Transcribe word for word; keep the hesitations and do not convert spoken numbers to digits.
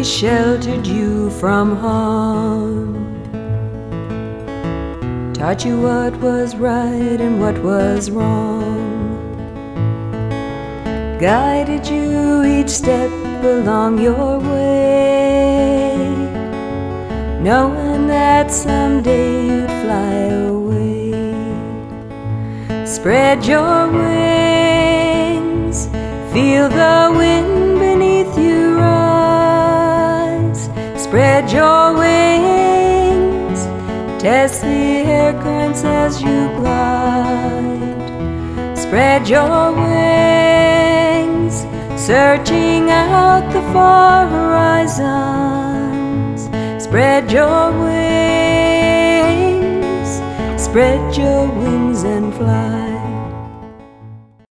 sheltered you from harm, taught you what was right and what was wrong, guided you each step along your way, knowing that someday you'd fly away. Spread your wings, feel the wind beneath you rise. Spread your wings, test the air currents as you glide. Spread your wings, searching out the far horizons. Spread your wings, spread your wings and fly.